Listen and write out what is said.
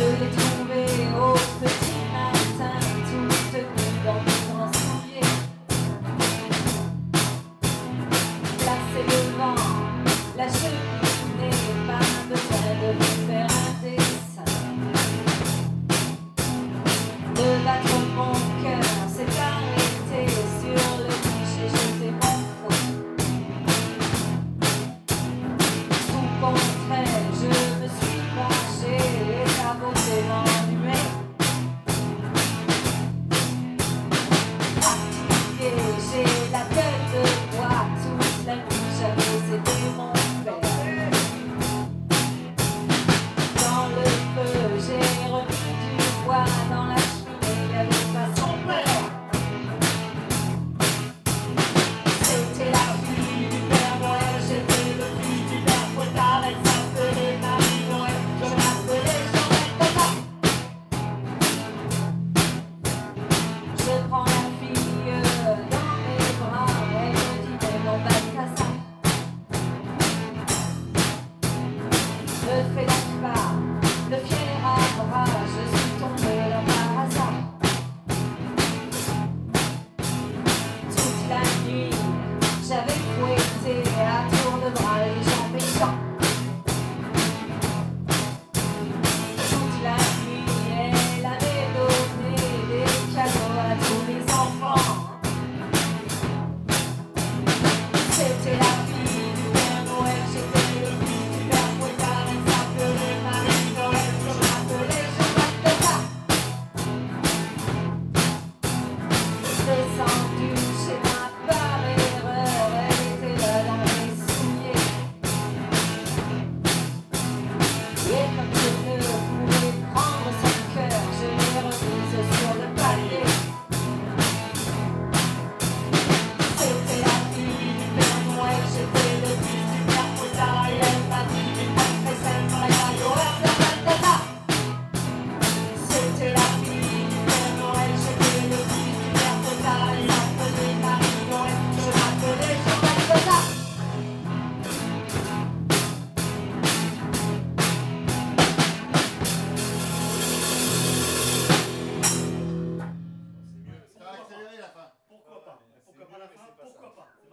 l'ai trouvée au petit matin, toute nue dans mon grand soulier. Placée devant la cheminée, pas besoin de me faire un dessin. De battre mon cœur s'est arrêté sur le lit, j'ai jeté mon fouet. Tout contraire, je me suis penché, les sabotés m'ennuaient. Fatigué, j'ai la tête de bois, toute la nuit j'avais été mon père. Dans le feu, j'ai remis du bois dans la cheminée, il avait pas son père. C'était la fille du Père Noël, j'étais le fils du Père Fouettard, elle s'appelait Marie-Noël, je m'appelais Jean-Baptiste. Je prends la fille dans mes bras, elle me dit mais mon Balthazar, me fais la part.